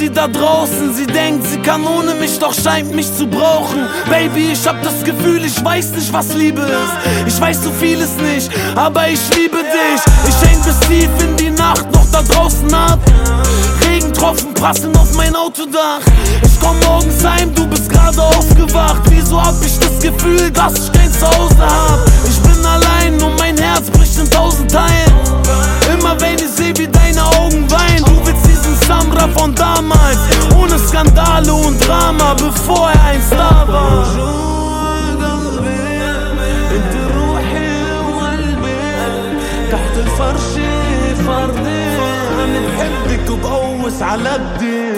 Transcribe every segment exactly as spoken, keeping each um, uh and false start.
sie da draußen, sie denkt, sie kann ohne mich, doch scheint mich zu brauchen. Baby, ich hab das Gefühl, ich weiß nicht, was Liebe ist. Ich weiß so vieles nicht, aber ich liebe dich. Ich häng bis tief in die Nacht noch da draußen ab. Regentropfen passen auf mein Autodach. Ich komm morgens heim, du bist gerade aufgewacht. Wieso hab ich das Gefühl, dass ich kein Zuhause hab? Ich bin allein und mein Herz bricht in tausend Teilen. Immer wenn ich seh, wie deine Augen weinen. Du willst diesen Samra von damals, ohne Skandale und Drama, bevor er ein Star war. تحت الفرش فردي أنا بحبك وبقوس على الدين.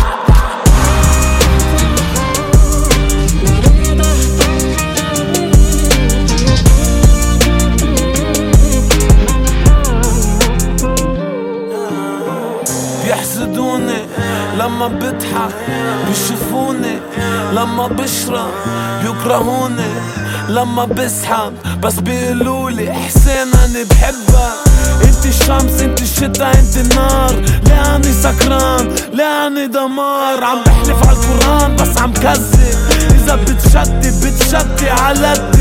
بيحسدوني لما بضحك، بيشوفوني لما بشرب، بيكرهوني لما بسحب، بس بيقولولي حسين أنا بحبك. انت الشمس انت الشتا انت النار، لاني سكران لاني دمار. عم بحلف عالقرآن بس عم كذب، اذا بتشتي بتشتي على